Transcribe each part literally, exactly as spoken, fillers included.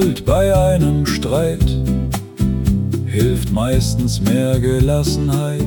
Ungeduld bei einem Streit hilft meistens mehr Gelassenheit,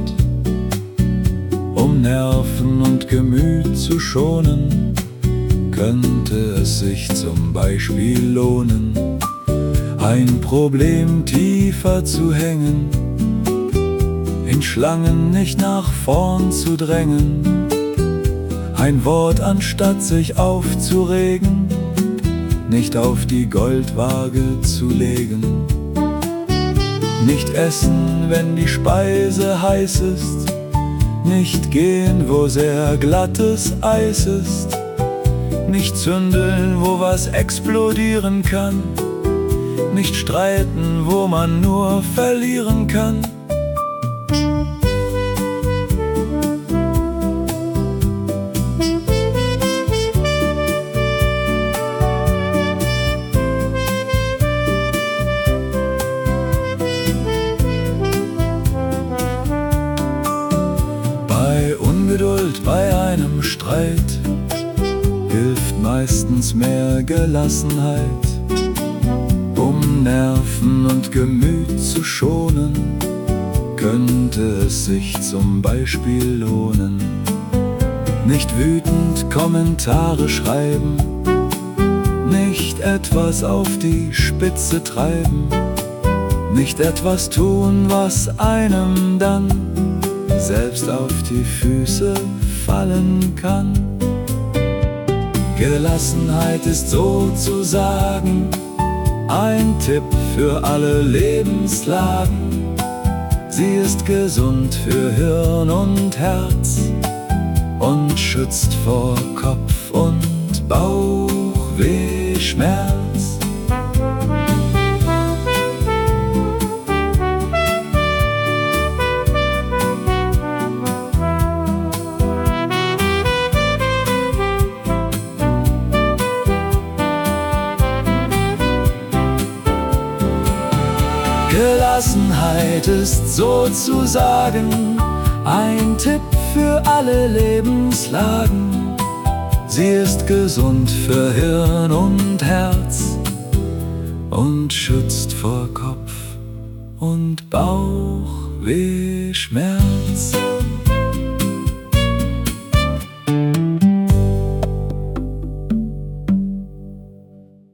um Nerven und Gemüt zu schonen. Könnte es sich zum Beispiel lohnen, ein Problem tiefer zu hängen, in Schlangen nicht nach vorn zu drängen, ein Wort anstatt sich aufzuregen, nicht auf die Goldwaage zu legen. Nicht essen, wenn die Speise heiß ist, nicht gehen, wo sehr glattes Eis ist, nicht zündeln, wo was explodieren kann, nicht streiten, wo man nur verlieren kann. Bei Ungeduld bei einem Streit hilft meistens mehr Gelassenheit, um Nerven und Gemüt zu schonen. Könnte es sich zum Beispiel lohnen, nicht wütend Kommentare schreiben, nicht etwas auf die Spitze treiben, nicht etwas tun, was einem dann selbst auf die Füße fallen kann. Gelassenheit ist sozusagen ein Tipp für alle Lebenslagen. Sie ist gesund für Hirn und Herz und schützt vor Kopf- und Bauchweh-Schmerz. Gelassenheit ist sozusagen ein Tipp für alle Lebenslagen. Sie ist gesund für Hirn und Herz und schützt vor Kopf- und Bauchweh-Schmerz.